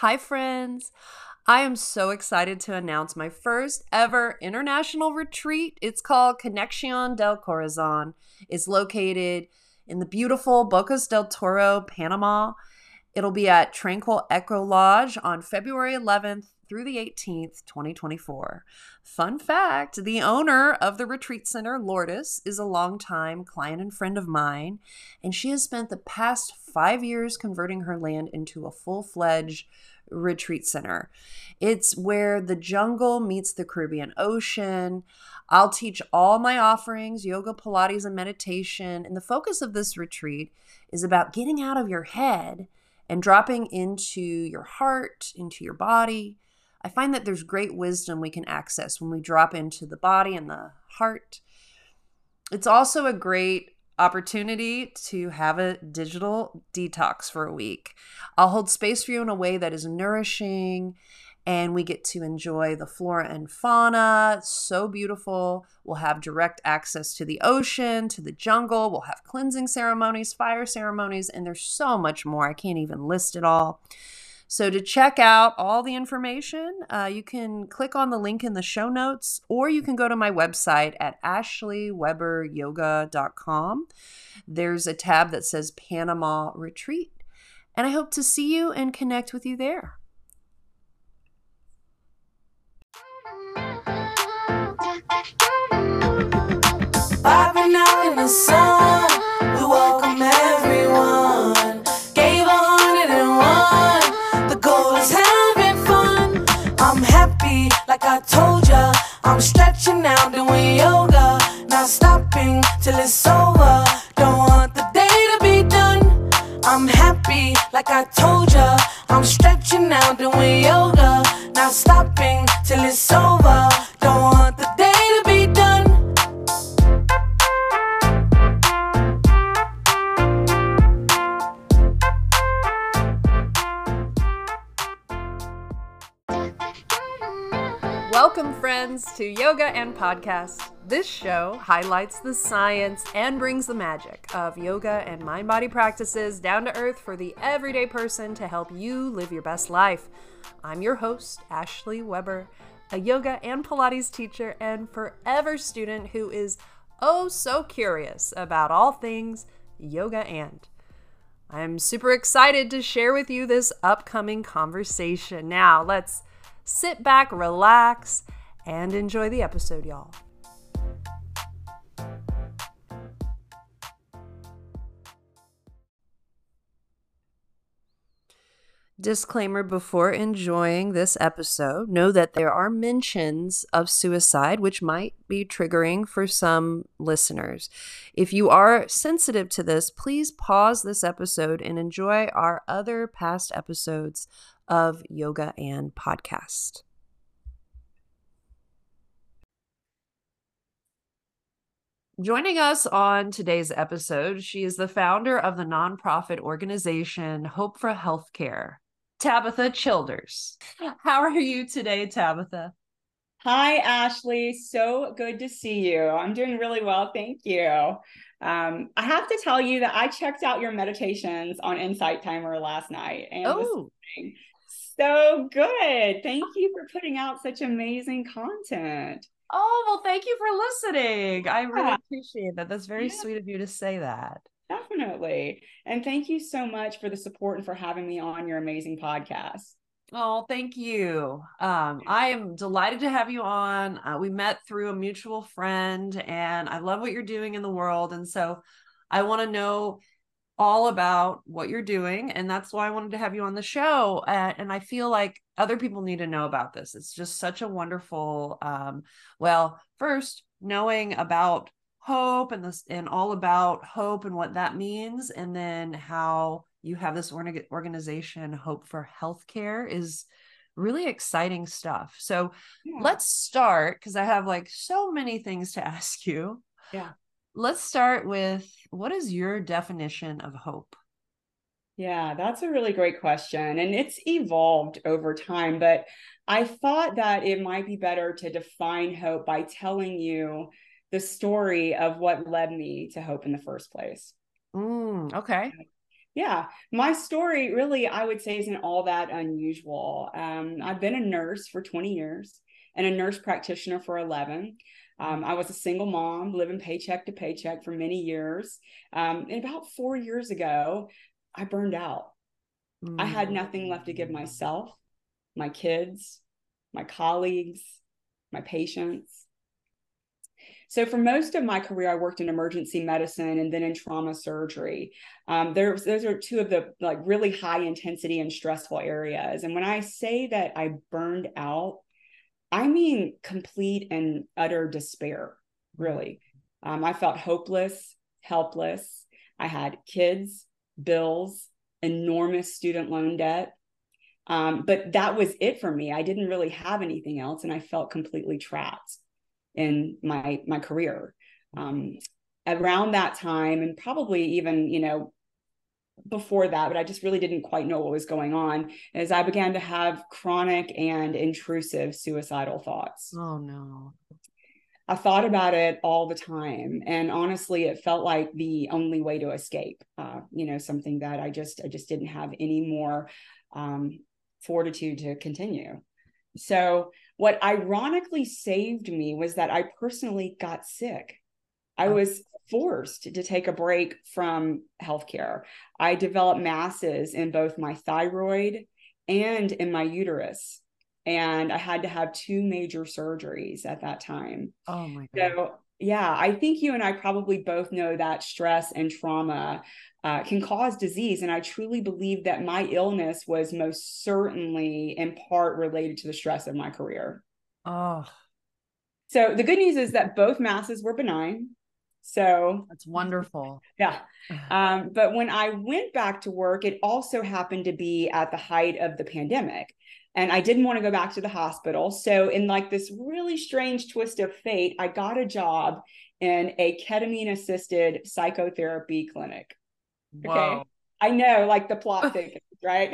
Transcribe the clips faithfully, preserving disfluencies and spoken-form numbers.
Hi, friends. I am so excited to announce my first ever international retreat. It's called Conexión del Corazón. It's located in the beautiful Bocas del Toro, Panama. It'll be at Tranquil Echo Lodge on February eleventh through the eighteenth, twenty twenty-four. Fun fact, the owner of the retreat center, Lourdes, is a longtime client and friend of mine, and she has spent the past five years converting her land into a full-fledged retreat center. It's where the jungle meets the Caribbean Ocean. I'll teach all my offerings, yoga, Pilates, and meditation, and the focus of this retreat is about getting out of your head and dropping into your heart, into your body. I find that there's great wisdom we can access when we drop into the body and the heart. It's also a great opportunity to have a digital detox for a week. I'll hold space for you in a way that is nourishing, and we get to enjoy the flora and fauna. It's so beautiful. We'll have direct access to the ocean, to the jungle. We'll have cleansing ceremonies, fire ceremonies, and there's so much more. I can't even list it all. So to check out all the information, uh, you can click on the link in the show notes, or you can go to my website at ashley weber yoga dot com. There's a tab that says Panama Retreat, and I hope to see you and connect with you there. Vibing out in the sun, we welcome everyone. Gave a hundred and one, the goal is having fun. I'm happy, like I told ya. I'm stretching out, doing yoga, not stopping till it's over. Don't want the day to be done. I'm happy, like I told ya. I'm stretching out, doing yoga, not stopping till it's over. Don't want the day to be done. Welcome, friends, to Yoga and Podcast. This show highlights the science and brings the magic of yoga and mind-body practices down to earth for the everyday person to help you live your best life. I'm your host, Ashley Weber, a yoga and Pilates teacher and forever student who is oh so curious about all things yoga and. I'm super excited to share with you this upcoming conversation. Now, let's sit back, relax, and enjoy the episode, y'all. Disclaimer before enjoying this episode, know that there are mentions of suicide, which might be triggering for some listeners. If you are sensitive to this, please pause this episode and enjoy our other past episodes of Yoga and Podcast. Joining us on today's episode, she is the founder of the nonprofit organization Hope for Healthcare, Tabitha Childers. How are you today, Tabitha? Hi, Ashley. So good to see you. I'm doing really well. Thank you. Um, I have to tell you that I checked out your meditations on Insight Timer last night and Oh. this morning. So good. Thank you for putting out such amazing content. Oh, well, thank you for listening. I really Yeah. appreciate that. That's very Yeah. sweet of you to say that. Definitely. And thank you so much for the support and for having me on your amazing podcast. Oh, thank you. Um, I am delighted to have you on. Uh, we met through a mutual friend, and I love what you're doing in the world. And so I want to know all about what you're doing, and that's why I wanted to have you on the show. Uh, and I feel like other people need to know about this. It's just such a wonderful, um, well, first knowing about hope and this and all about hope and what that means, and then how you have this org- organization, Hope for Healthcare, is really exciting stuff. So Yeah. let's start, because I have like so many things to ask you. Yeah. Let's start with, what is your definition of hope? Yeah, that's a really great question. And it's evolved over time, but I thought that it might be better to define hope by telling you the story of what led me to hope in the first place. Mm, okay. Yeah, my story really, I would say, isn't all that unusual. Um, I've been a nurse for twenty years and a nurse practitioner for eleven. Um, I was a single mom, living paycheck to paycheck for many years. Um, and about four years ago, I burned out. I Mm. had nothing left to give myself, my kids, my colleagues, my patients. So for most of my career, I worked in emergency medicine and then in trauma surgery. Um, there's those are two of the like really high intensity and stressful areas. And when I say that I burned out, I mean complete and utter despair, really. Um, I felt hopeless, helpless. I had kids, bills, enormous student loan debt. Um, but that was it for me. I didn't really have anything else, and I felt completely trapped in my my career. Um, around that time, and probably even, you know, before that, but I just really didn't quite know what was going on, as I began to have chronic and intrusive suicidal thoughts. Oh no. I thought about it all the time, and honestly, it felt like the only way to escape. Uh, you know, something that I just I just didn't have any more um, fortitude to continue. So, what ironically saved me was that I personally got sick. I was forced to take a break from healthcare. I developed masses in both my thyroid and in my uterus. And I had to have two major surgeries at that time. Oh my God. So, yeah, I think you and I probably both know that stress and trauma uh, can cause disease. And I truly believe that my illness was most certainly in part related to the stress of my career. Oh, So the good news is that both masses were benign. So that's wonderful. yeah. Um, but when I went back to work, it also happened to be at the height of the pandemic. And I didn't want to go back to the hospital. So in like this really strange twist of fate, I got a job in a ketamine assisted psychotherapy clinic. Okay. Whoa. I know, like the plot thickens, right?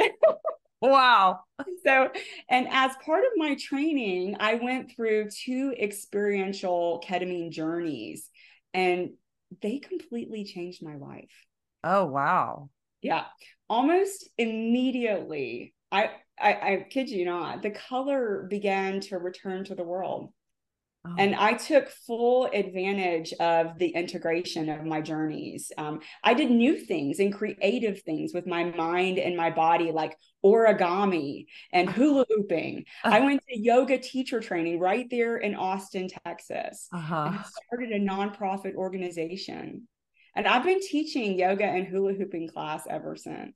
Wow. So, and as part of my training, I went through two experiential ketamine journeys, and they completely changed my life. Oh, wow. Yeah. Almost immediately, I, I, I kid you not, the color began to return to the world. Oh. And I took full advantage of the integration of my journeys. Um, I did new things and creative things with my mind and my body, like origami and hula hooping. I went to yoga teacher training right there in Austin, Texas, Uh-huh. and started a nonprofit organization. And I've been teaching yoga and hula hooping class ever since.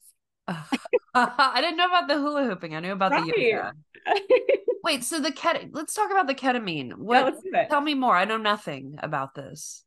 I didn't know about the hula hooping. I knew about Right. the yoga. Wait, so the ket let's talk about the ketamine. What Yeah, let's do it. Tell me more. I know nothing about this.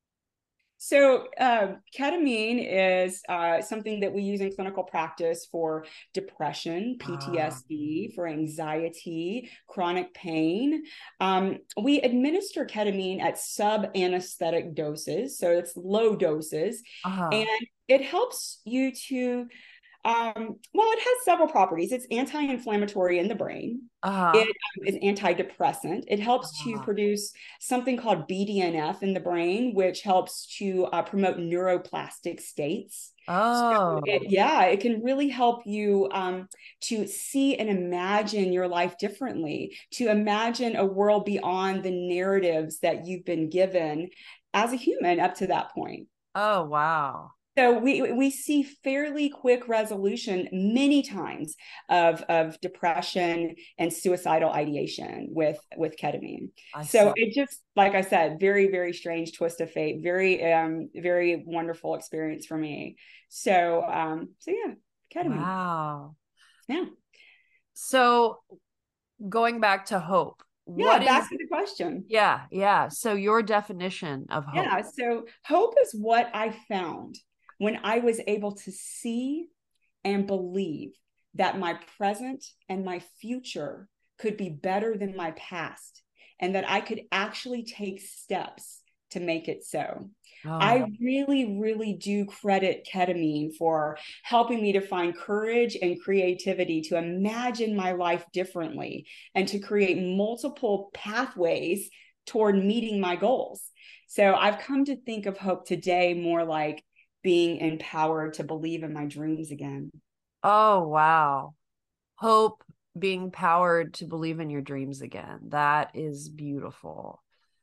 So uh, ketamine is uh, something that we use in clinical practice for depression, P T S D, uh, for anxiety, chronic pain. Um, we administer ketamine at sub-anesthetic doses, so it's low doses, Uh-huh. and it helps you to Um, well, it has several properties. It's anti-inflammatory in the brain. Uh-huh. It um, is antidepressant. It helps uh-huh. to produce something called B D N F in the brain, which helps to uh, promote neuroplastic states. Oh. So it, yeah, it can really help you um, to see and imagine your life differently, to imagine a world beyond the narratives that you've been given as a human up to that point. Oh, wow. So we we see fairly quick resolution many times of, of depression and suicidal ideation with, with ketamine. I so see. It just, like I said, very, very strange twist of fate, very, um, very wonderful experience for me. So, um, so yeah, ketamine. Wow. Yeah. So going back to hope. Yeah, what back is, to the question. Yeah, yeah. So your definition of hope. Yeah, so hope is what I found when I was able to see and believe that my present and my future could be better than my past, and that I could actually take steps to make it so. Oh. I really, really do credit ketamine for helping me to find courage and creativity to imagine my life differently and to create multiple pathways toward meeting my goals. So I've come to think of hope today more like being empowered to believe in my dreams again. Oh, wow. Hope, being powered to believe in your dreams again. That is beautiful.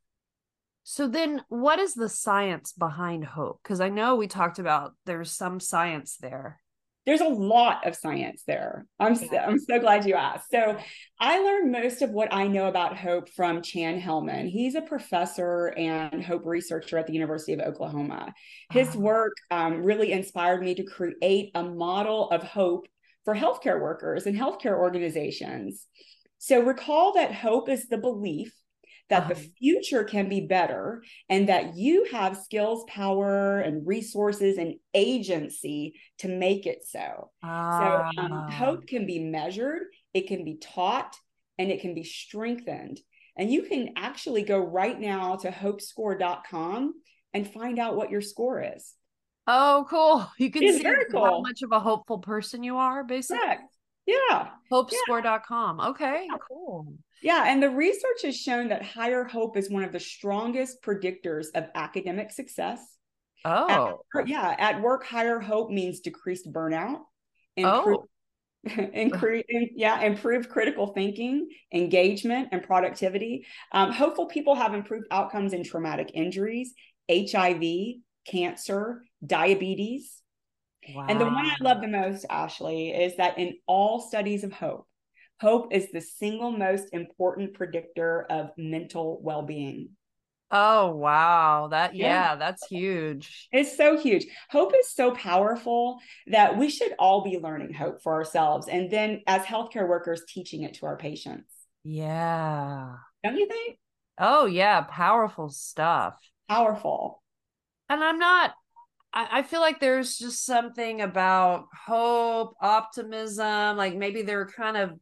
So then what is the science behind hope? Because I know we talked about there's some science there. There's a lot of science there. I'm so, I'm so glad you asked. So I learned most of what I know about hope from Chan Hellman. He's a professor and hope researcher at the University of Oklahoma. His work um, really inspired me to create a model of hope for healthcare workers and healthcare organizations. So recall that hope is the belief that uh-huh. the future can be better and that you have skills, power, and resources and agency to make it so. Ah. So um, hope can be measured, it can be taught, and it can be strengthened. And you can actually go right now to hope score dot com and find out what your score is. Oh, cool. You can it's see very cool. how much of a hopeful person you are, basically. Correct. Yeah. hope score dot com. Okay, yeah. Cool. Yeah, and the research has shown that higher hope is one of the strongest predictors of academic success. Oh. At, yeah, at work, higher hope means decreased burnout, improved, oh. incre- yeah, improved critical thinking, engagement, and productivity. Um, hopeful people have improved outcomes in traumatic injuries, H I V, cancer, diabetes. Wow. And the one I love the most, Ashley, is that in all studies of hope, hope is the single most important predictor of mental well-being. Oh, wow. That, yeah, yeah, that's huge. It's so huge. Hope is so powerful that we should all be learning hope for ourselves. And then as healthcare workers, teaching it to our patients. Yeah. Don't you think? Oh, yeah. Powerful stuff. Powerful. And I'm not, I, I feel like there's just something about hope, optimism, like maybe they're kind of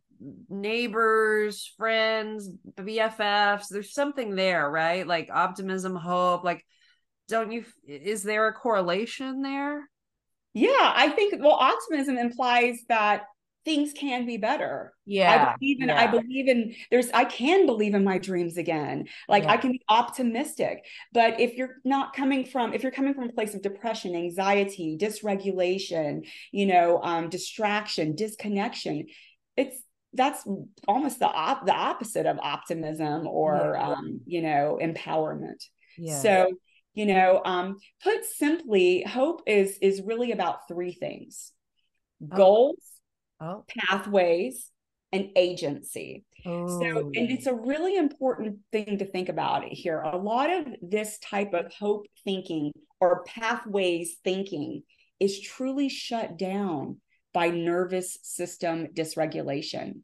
neighbors, friends, B F Fs. There's something there, right? Like optimism, hope. Like, don't you, is there a correlation there? Yeah, I think, well, optimism implies that things can be better. Yeah. I believe in, yeah. I believe in, there's, I can believe in my dreams again. Like yeah. I can be optimistic, but if you're not coming from, if you're coming from a place of depression, anxiety, dysregulation, you know, um, distraction, disconnection, it's, that's almost the op- the opposite of optimism or, yeah. um, you know, empowerment. Yeah. So, you know, um, put simply, hope is, is really about three things: oh. goals, oh. pathways, and agency. Oh. So, and it's a really important thing to think about here. A lot of this type of hope thinking or pathways thinking is truly shut down by nervous system dysregulation,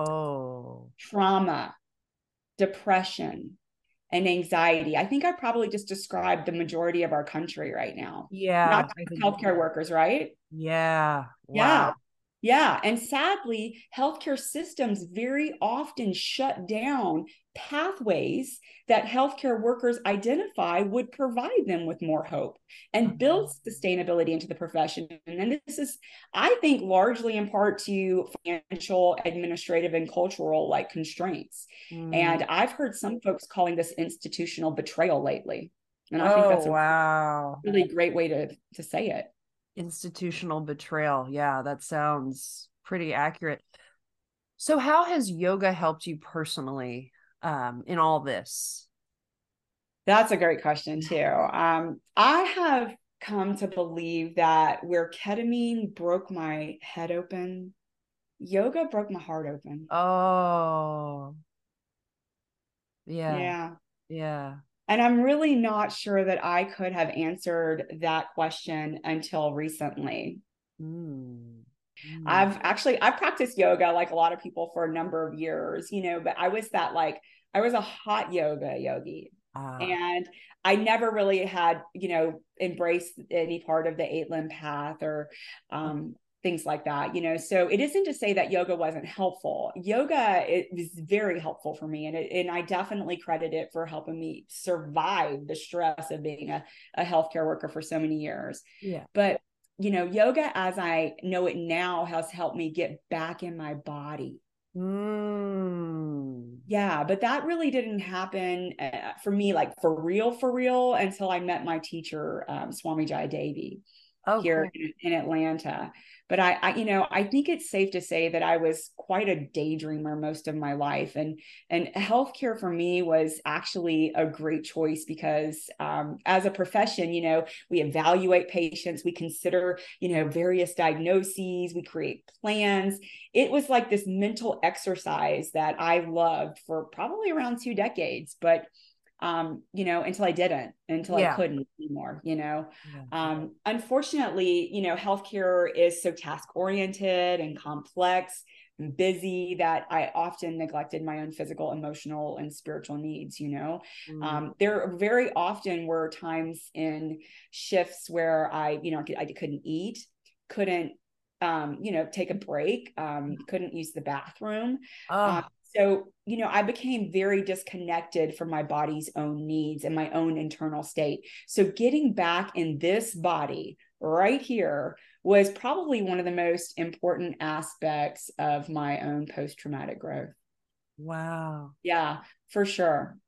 oh. trauma, depression, and anxiety. I think I probably just described the majority of our country right now. Yeah. Not healthcare workers, right? Yeah. Wow. Yeah. Yeah. And sadly, healthcare systems very often shut down pathways that healthcare workers identify would provide them with more hope and build sustainability into the profession. And this is, I think, largely in part to financial, administrative, and cultural like constraints. Mm. And I've heard some folks calling this institutional betrayal lately. And I oh, think that's a wow. really great way to, to say it. Institutional betrayal. Yeah, that sounds pretty accurate. So how has yoga helped you personally um, in all this? That's a great question too. Um, I have come to believe that where ketamine broke my head open, yoga broke my heart open. Oh, yeah. Yeah. Yeah. And I'm really not sure that I could have answered that question until recently. Mm. Mm. I've actually, I've practiced yoga like a lot of people for a number of years, you know, but I was that like, I was a hot yoga yogi. Ah. And I never really had, you know, embraced any part of the eight limb path or, um, things like that, you know. So it isn't to say that yoga wasn't helpful. Yoga, it was very helpful for me. And, it, and I definitely credit it for helping me survive the stress of being a, a healthcare worker for so many years. Yeah. But, you know, yoga as I know it now has helped me get back in my body. Mm. Yeah, but that really didn't happen uh, for me, like for real, for real, until I met my teacher, um, Swami Jayadevi. Oh, here cool. in, in Atlanta. But I, I, you know, I think it's safe to say that I was quite a daydreamer most of my life, and and healthcare for me was actually a great choice because um, as a profession, you know, we evaluate patients, we consider, you know, various diagnoses, we create plans. It was like this mental exercise that I loved for probably around two decades, but um, you know, until I didn't, until I Yeah. couldn't anymore, you know. Yeah. Um, unfortunately, you know, healthcare is so task oriented and complex and busy that I often neglected my own physical, emotional, and spiritual needs, you know. Mm. Um, there very often were times in shifts where I, you know, I couldn't eat, couldn't, um, you know, take a break, um, couldn't use the bathroom. Um, Oh, so, you know, I became very disconnected from my body's own needs and my own internal state. So getting back in this body right here was probably one of the most important aspects of my own post-traumatic growth. wow. Yeah, for sure.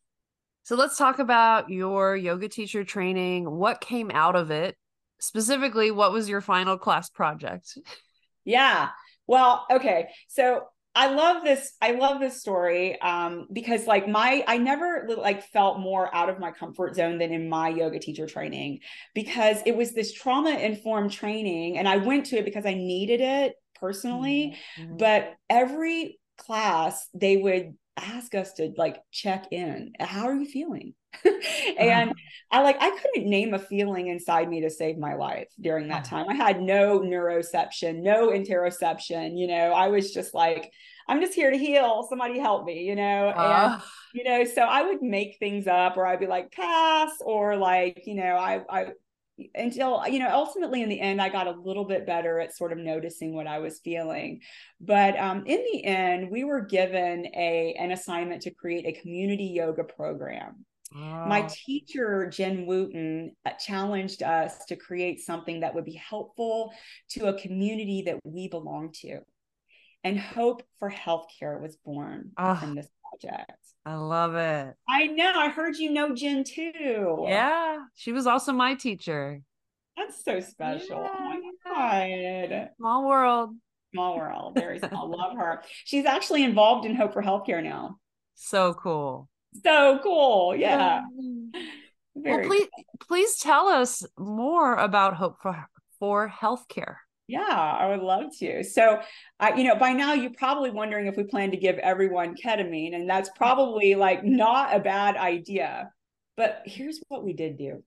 So let's talk about your yoga teacher training. What came out of it? Specifically, what was your final class project? Yeah. Well, okay. So I love this. I love this story um, because like my, I never like felt more out of my comfort zone than in my yoga teacher training, because it was this trauma informed training and I went to it because I needed it personally. Mm-hmm. But every class they would ask us to like check in. How are you feeling? And I like, I couldn't name a feeling inside me to save my life during that time. I had no neuroception, no interoception, you know, I was just like, I'm just here to heal. Somebody help me, you know? And, Uh, you know, so I would make things up or I'd be like, pass, or like, you know, I, I, until, you know, ultimately in the end, I got a little bit better at sort of noticing what I was feeling. But um, in the end, we were given a, an assignment to create a community yoga program. My oh, teacher, Jen Wooten, challenged us to create something that would be helpful to a community that we belong to. And Hope for Healthcare was born oh, from this project. I love it. I know. I heard you know Jen too. Yeah, she was also my teacher. That's so special. Oh Yeah, my yeah. God. Small world. Small world. Very small. Love her. She's actually involved in Hope for Healthcare now. So cool. So cool. Yeah. Um, Well, Very please, cool. please tell us more about Hope for for Healthcare. Yeah, I would love to. So, I, you know, by now you're probably wondering if we plan to give everyone ketamine, and that's probably like not a bad idea. But here's what we did do.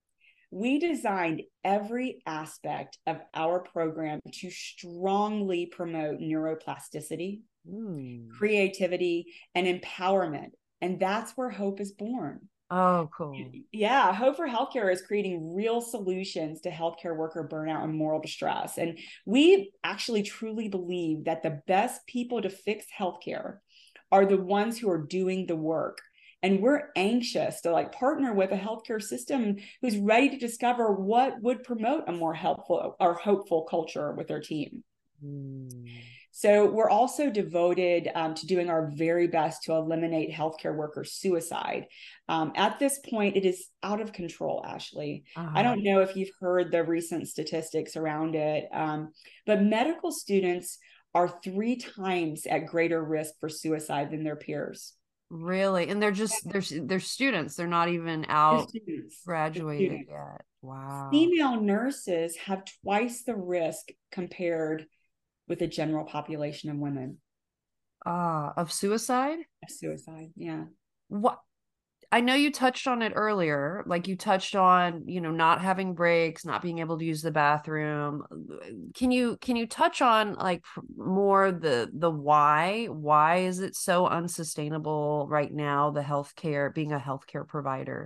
We designed every aspect of our program to strongly promote neuroplasticity, Mm. creativity, and empowerment. And that's where Hope is born. Oh, cool. Yeah, Hope for Healthcare is creating real solutions to healthcare worker burnout and moral distress. And we actually truly believe that the best people to fix healthcare are the ones who are doing the work. And we're anxious to like partner with a healthcare system who's ready to discover what would promote a more helpful or hopeful culture with their team. Mm. So we're also devoted um, to doing our very best to eliminate healthcare worker suicide. Um, at this point, it is out of control, Ashley. Uh-huh. I don't know if you've heard the recent statistics around it, um, but medical students are three times at greater risk for suicide than their peers. Really? And they're just they're they're students. They're not even out Students, graduated students. yet. Wow. Female nurses have twice the risk compared with the general population of women. Ah, of suicide? Of suicide, yeah. What I know you touched on it earlier, like you touched on, you know, not having breaks, not being able to use the bathroom. Can you can you touch on like more the the why? Why is it so unsustainable right now, the healthcare, being a healthcare provider?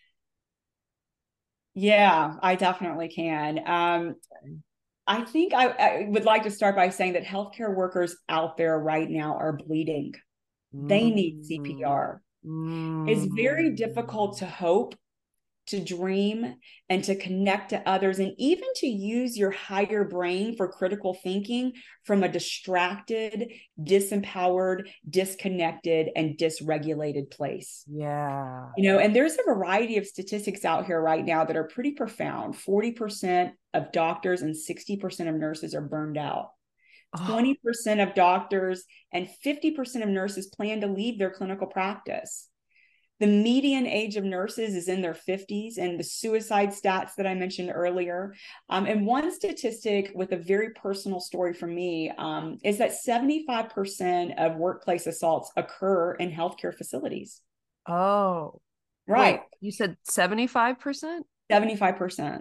Yeah, I definitely can. Um, I think I, I would like to start by saying that healthcare workers out there right now are bleeding. They need Mm, C P R. It's very mm, difficult to hope to dream, and to connect to others, and even to use your higher brain for critical thinking from a distracted, disempowered, disconnected, and dysregulated place. Yeah. You know, and there's a variety of statistics out here right now that are pretty profound. forty percent of doctors and sixty percent of nurses are burned out. twenty percent of doctors and fifty percent of nurses plan to leave their clinical practice. The median age of nurses is in their fifties, and the suicide stats that I mentioned earlier. Um, and one statistic with a very personal story for me um, is that seventy-five percent of workplace assaults occur in healthcare facilities. Oh, right. Wait, you said seventy-five percent? seventy-five percent.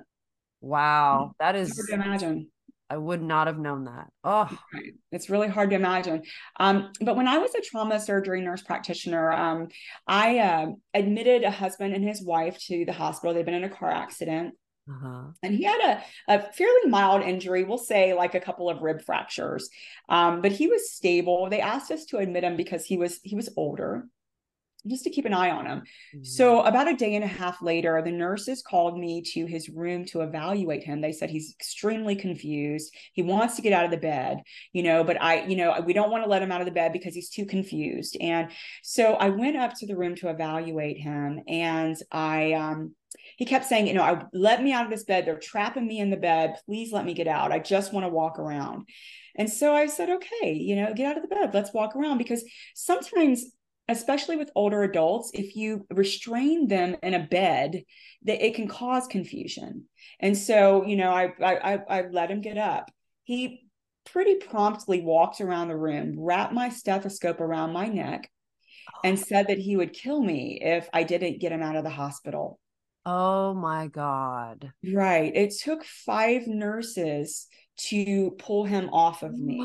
Wow. That is, it's hard to imagine. I would not have known that. Oh, right. It's really hard to imagine. Um, but when I was a trauma surgery nurse practitioner, um, I uh, admitted a husband and his wife to the hospital. They'd been in a car accident. Uh-huh. And he had a, a fairly mild injury, we'll say like a couple of rib fractures, um, but he was stable. They asked us to admit him because he was he was older, just to keep an eye on him. Mm-hmm. So about a day and a half later, the nurses called me to his room to evaluate him. They said he's extremely confused. He wants to get out of the bed, you know, but I, you know, we don't want to let him out of the bed because he's too confused. And so I went up to the room to evaluate him, and I, um, he kept saying, you know, I, let me out of this bed. They're trapping me in the bed. Please let me get out. I just want to walk around. And so I said, okay, you know, get out of the bed. Let's walk around, because sometimes, especially with older adults, if you restrain them in a bed, that it can cause confusion. And so, you know, I, I, I let him get up. He pretty promptly walked around the room, wrapped my stethoscope around my neck, and said that he would kill me if I didn't get him out of the hospital. Oh my God. Right. It took five nurses to pull him off of me.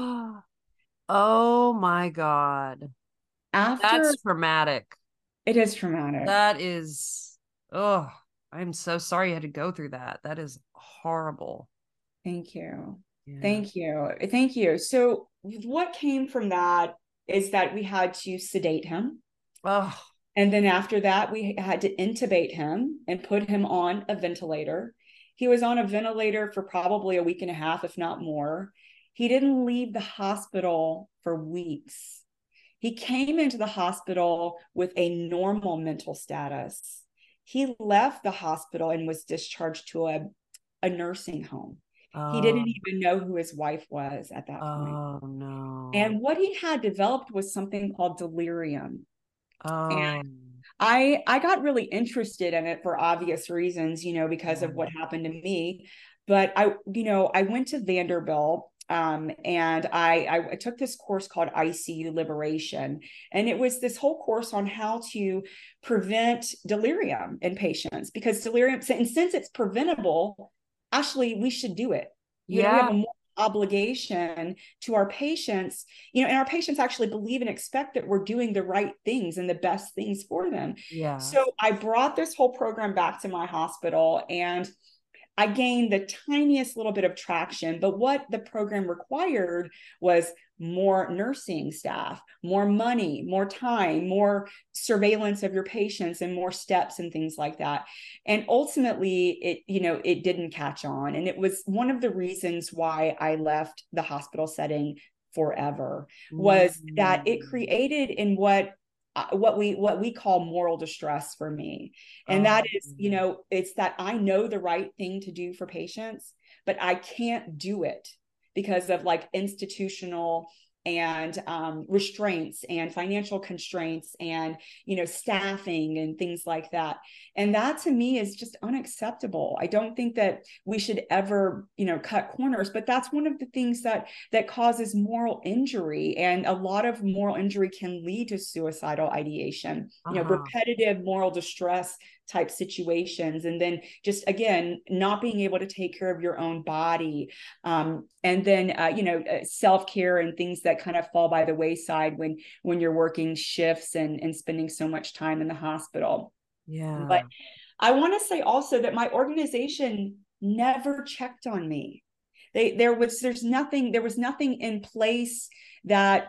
Oh my God. After, that's traumatic. It is traumatic. That is, oh, I'm so sorry you had to go through that. That is horrible. Thank you. Yeah. Thank you. Thank you. So what came from that is that we had to sedate him. Oh. And then after that, we had to intubate him and put him on a ventilator. He was on a ventilator for probably a week and a half, if not more. He didn't leave the hospital for weeks. He came into the hospital with a normal mental status. He left the hospital and was discharged to a, a nursing home. Oh. He didn't even know who his wife was at that point. Oh, no. And what he had developed was something called delirium. Oh. And I, I got really interested in it for obvious reasons, you know, because yeah. of what happened to me. But I, you know, I went to Vanderbilt. Um, and I, I took this course called I C U Liberation. And it was this whole course on how to prevent delirium in patients, because delirium, and since it's preventable, actually, we should do it. You yeah. know, we have a moral obligation to our patients, you know, and our patients actually believe and expect that we're doing the right things and the best things for them. Yeah. So I brought this whole program back to my hospital, and I gained the tiniest little bit of traction, but what the program required was more nursing staff, more money, more time, more surveillance of your patients, and more steps and things like that. And ultimately, it, you know, it didn't catch on. And it was one of the reasons why I left the hospital setting forever, was mm-hmm. that it created in what what we what we call moral distress for me. And oh. that is, you know, it's that I know the right thing to do for patients, but I can't do it because of like institutional and um, restraints and financial constraints and, you know, staffing and things like that. And that to me is just unacceptable. I don't think that we should ever, you know, cut corners, but that's one of the things that that causes moral injury. And a lot of moral injury can lead to suicidal ideation, uh-huh. you know, repetitive moral distress type situations. And then just, again, not being able to take care of your own body. Um, and then, uh, you know, uh, self-care and things that kind of fall by the wayside when, when you're working shifts and, and spending so much time in the hospital. Yeah. But I want to say also that my organization never checked on me. They, there was, there's nothing, there was nothing in place that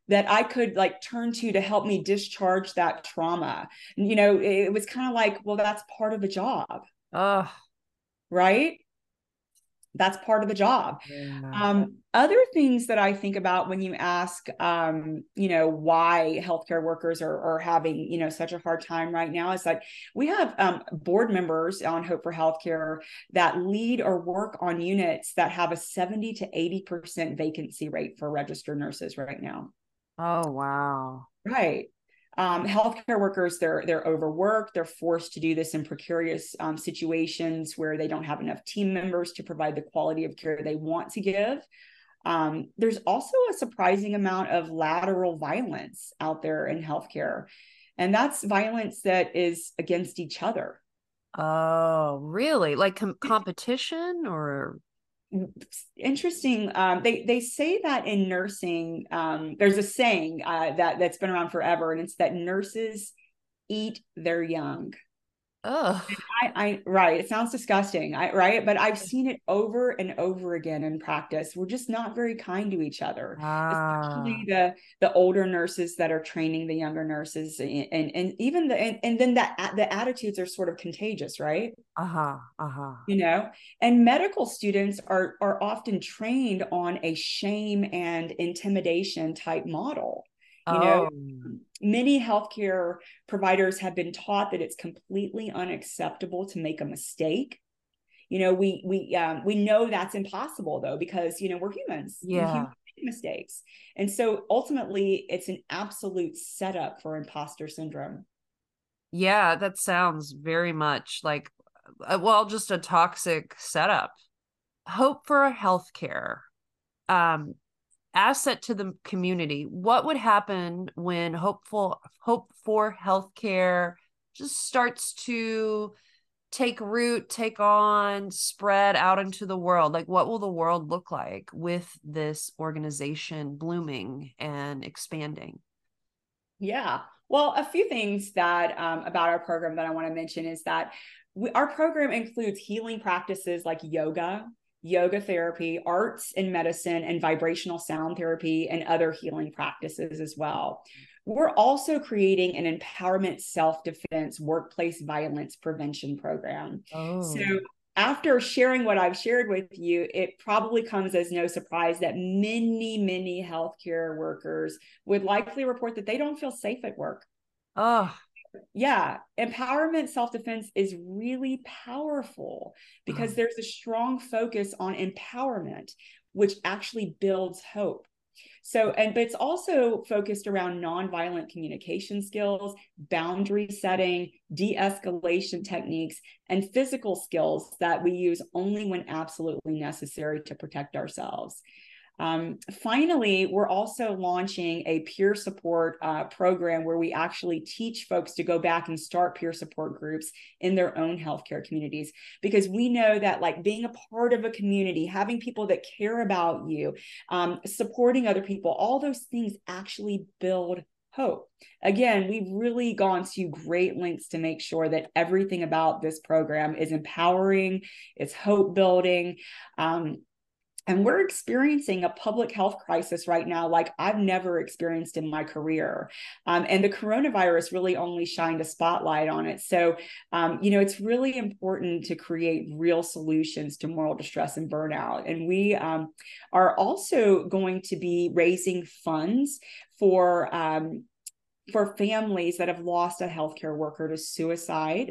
that I could like turn to to help me discharge that trauma. You know, it was kind of like, well, that's part of the job, Oh, right? That's part of the job. yeah. Um, other things that I think about when you ask, um, you know, why healthcare workers are, are having, you know, such a hard time right now is like we have um, board members on Hope for Healthcare that lead or work on units that have a seventy to eighty percent vacancy rate for registered nurses right now. Oh, wow. Right. Um, healthcare workers, they're they're overworked. They're forced to do this in precarious um, situations where they don't have enough team members to provide the quality of care they want to give. Um, there's also a surprising amount of lateral violence out there in healthcare, and that's violence that is against each other. Oh, really? Like com competition or? Interesting. Um, they they say that in nursing, um, there's a saying uh, that that's been around forever, and it's that nurses eat their young. Oh, I, I right. It sounds disgusting. I right, but I've seen it over and over again in practice. We're just not very kind to each other, ah, especially the the older nurses that are training the younger nurses, and and, and even the and, and then that the attitudes are sort of contagious, right? uh-huh, uh-huh. You know, and medical students are are often trained on a shame and intimidation type model. You know, Oh, many healthcare providers have been taught that it's completely unacceptable to make a mistake. You know, we we um, we know that's impossible though, because you know we're humans and humans yeah. make mistakes, and so ultimately it's an absolute setup for imposter syndrome. Yeah, that sounds very much like, uh, well, just a toxic setup. Hope for healthcare. Um, asset to the community. What would happen when hopeful hope for healthcare just starts to take root, take on, spread out into the world? Like, what will the world look like with this organization blooming and expanding? Yeah. Well, a few things that um, about our program that I want to mention is that we, our program includes healing practices like yoga, yoga therapy, arts and medicine, and vibrational sound therapy, and other healing practices as well. We're also creating an empowerment self-defense workplace violence prevention program. So Oh, after sharing what I've shared with you, it probably comes as no surprise that many, many healthcare workers would likely report that they don't feel safe at work. oh, Yeah, empowerment self defense is really powerful because oh. there's a strong focus on empowerment, which actually builds hope. So, and but it's also focused around nonviolent communication skills, boundary setting, de escalation techniques, and physical skills that we use only when absolutely necessary to protect ourselves. Um, finally, we're also launching a peer support uh, program where we actually teach folks to go back and start peer support groups in their own healthcare communities, because we know that like being a part of a community, having people that care about you, um, supporting other people, all those things actually build hope. Again, we've really gone to great lengths to make sure that everything about this program is empowering, it's hope building. Um, and we're experiencing a public health crisis right now, like I've never experienced in my career. Um, and the coronavirus really only shined a spotlight on it. So, um, you know, it's really important to create real solutions to moral distress and burnout. And we um, are also going to be raising funds for um, for families that have lost a healthcare worker to suicide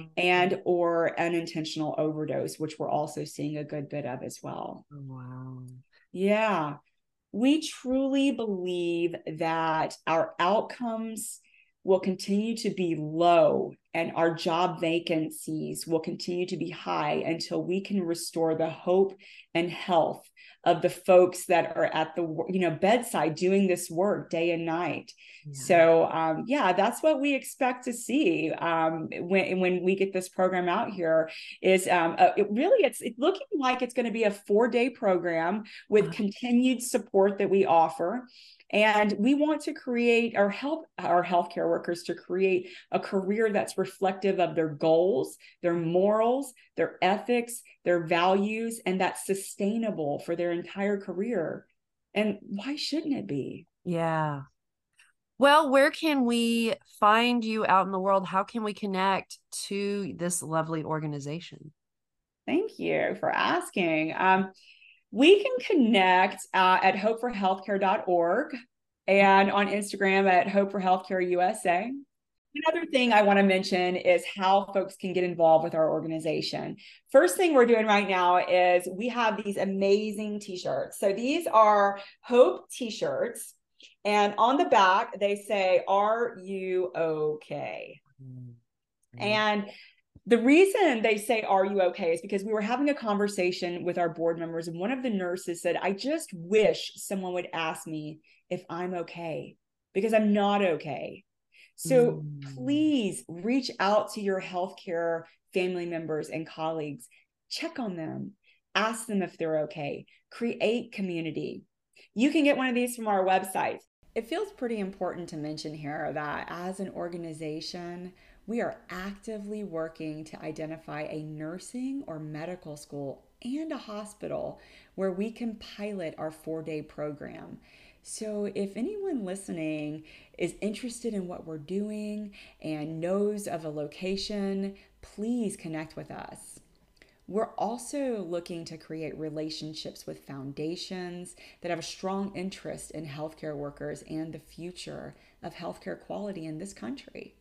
and or unintentional overdose, which we're also seeing a good bit of as well. Wow. Yeah, we truly believe that our outcomes will continue to be low and our job vacancies will continue to be high until we can restore the hope and health of the folks that are at the you know bedside doing this work day and night. Yeah. So um, yeah, that's what we expect to see um, when when we get this program out here. Is um, uh, it really it's, it's looking like it's going to be a four day program with continued support that we offer. And we want to create or help our healthcare workers to create a career that's reflective of their goals, their morals, their ethics, their values, and that's sustainable for their entire career. And why shouldn't it be? Yeah. Well, where can we find you out in the world? How can we connect to this lovely organization? Thank you for asking. Um, we can connect uh, at hope for healthcare dot org and on Instagram at Hope for Healthcare U S A. Another thing I want to mention is how folks can get involved with our organization. First thing we're doing right now is we have these amazing t-shirts. So these are Hope t-shirts, and on the back they say, "Are you okay?" Mm-hmm. And the reason they say, "Are you okay?" is because we were having a conversation with our board members, and one of the nurses said, "I just wish someone would ask me if I'm okay, because I'm not okay." So mm. please reach out to your healthcare family members and colleagues. Check on them. Ask them if they're okay. Create community. You can get one of these from our website. It feels pretty important to mention here that as an organization, we are actively working to identify a nursing or medical school and a hospital where we can pilot our four-day program. So if anyone listening is interested in what we're doing and knows of a location, please connect with us. We're also looking to create relationships with foundations that have a strong interest in healthcare workers and the future of healthcare quality in this country.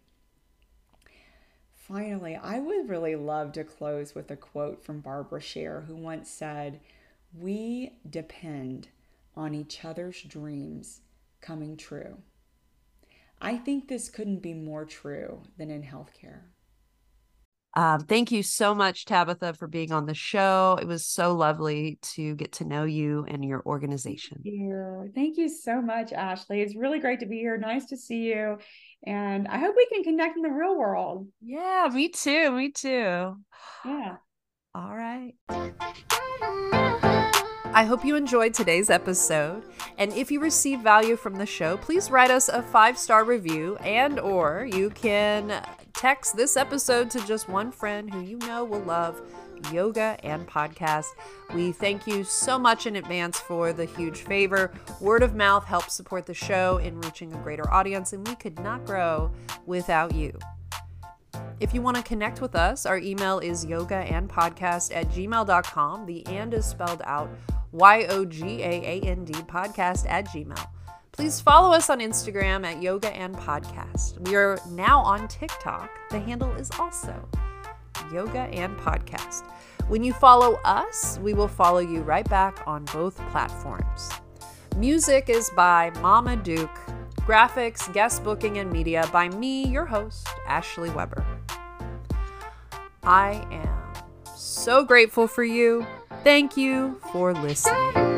Finally, I would really love to close with a quote from Barbara Sher, who once said, "We depend on each other's dreams coming true." I think this couldn't be more true than in healthcare. Um, thank you so much, Tabitha, for being on the show. It was so lovely to get to know you and your organization. Thank you. Thank you so much, Ashley. It's really great to be here. Nice to see you. And I hope we can connect in the real world. Yeah, me too. Me too. Yeah. All right. I hope you enjoyed today's episode, and if you receive value from the show, please write us a five-star review, and or you can text this episode to just one friend who you know will love yoga and podcast. We thank you so much in advance for the huge favor. Word of mouth helps support the show in reaching a greater audience, and we could not grow without you. If you want to connect with us, our email is yogaandpodcast at gmail dot com. The and is spelled out Y O G A A N D podcast at Gmail. Please follow us on Instagram at Yoga and Podcast. We are now on TikTok. The handle is also Yoga and Podcast. When you follow us, we will follow you right back on both platforms. Music is by Mama Duke. Graphics, guest booking, and media by me, your host, Ashley Weber. I am so grateful for you. Thank you for listening.